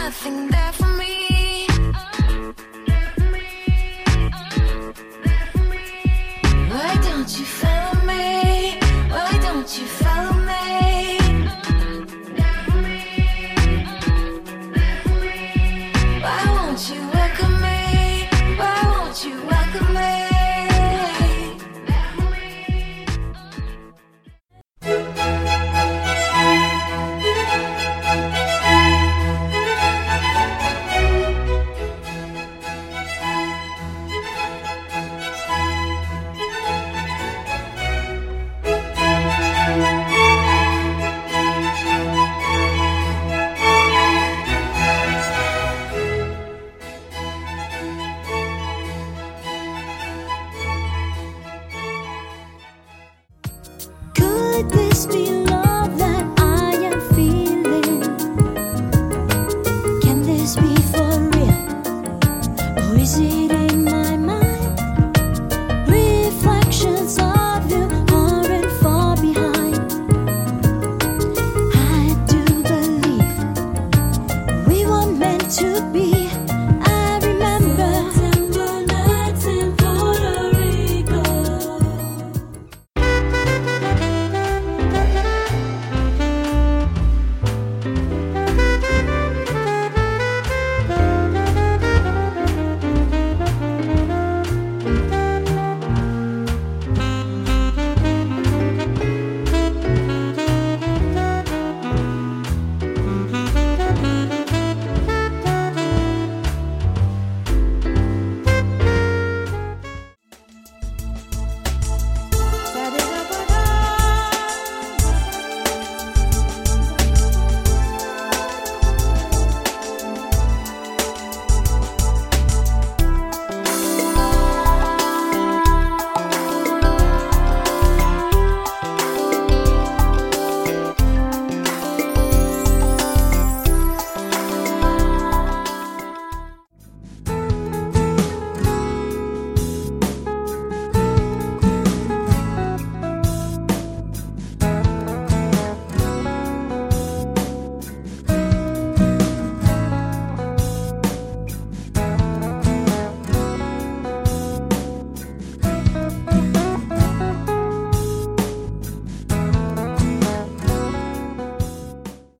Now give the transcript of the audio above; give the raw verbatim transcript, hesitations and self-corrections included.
nothing there for me. Why don't you follow me? Why don't you follow me? Why won't you welcome me? Why won't you welcome me? Could this be love that I am feeling? Can this be for real? Or is it in my mind? Reflections of you aren't far behind. I do believe we were meant to be.